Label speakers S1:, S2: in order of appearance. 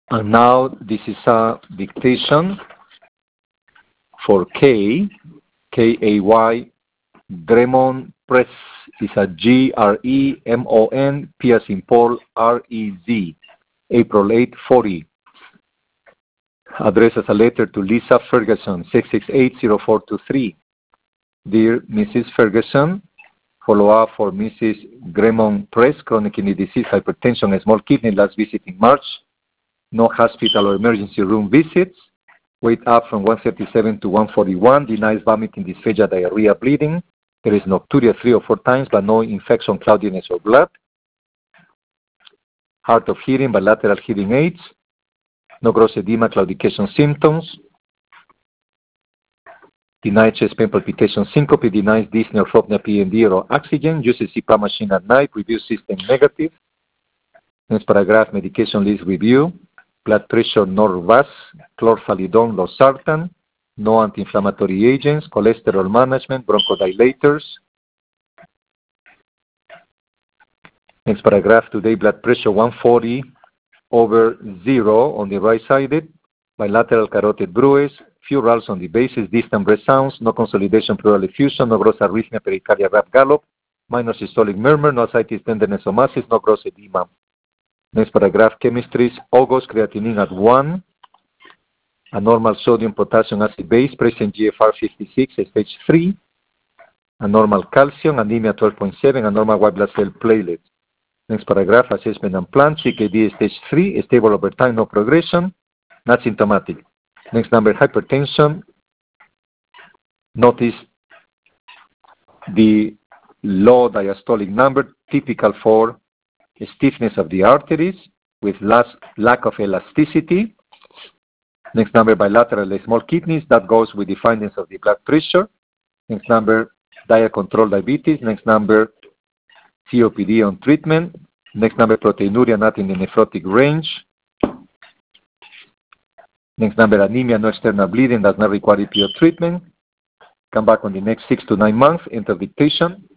S1: And now this is a dictation for K, K-A-Y, Gremon Press is a Gremon, P as in Paul, R-E-Z, April 8, 40. Address as a letter to Lisa Ferguson, 668-0423. Dear Mrs. Ferguson, follow-up for Mrs. Gremon Press, chronic kidney disease, hypertension, and small kidney, last visit in March. No hospital or emergency room visits. Weight up from 137 to 141. Denies vomiting, dysphagia, diarrhea, bleeding. There is nocturia 3 or 4 times, but no infection, cloudiness, or blood. Hard of hearing, bilateral hearing aids. No gross edema, claudication symptoms. Denied chest pain, palpitation, syncope. Denies dyspnea, orthopnea, PND, or oxygen. Uses CPAP machine at night. Review system negative. Next paragraph, medication list review. Blood pressure, Norvasc, chlorthalidone, losartan. No anti-inflammatory agents. Cholesterol management, bronchodilators. Next paragraph, today blood pressure 140/0 on the right-sided. Bilateral carotid bruise. Few rals on the bases, distant breath sounds, no consolidation, pleural effusion, no gross arrhythmia, pericardial rap gallop, minor systolic murmur, no ascites, tenderness, or masses, no gross edema. Next paragraph, chemistries, August, creatinine at 1, a normal sodium potassium acid base, present GFR 56, stage 3, a normal calcium, anemia 12.7, a normal white blood cell platelets. Next paragraph, assessment and plan, CKD stage 3, stable over time, no progression, not symptomatic. Next number, hypertension. Notice the low diastolic number, typical for stiffness of the arteries with lack of elasticity. Next number, bilateral small kidneys. That goes with the findings of the blood pressure. Next number, diet control diabetes. Next number, COPD on treatment. Next number, proteinuria not in the nephrotic range. Next number, anemia, no external bleeding, does not require EPO treatment. Come back on the next 6 to 9 months, enter dictation.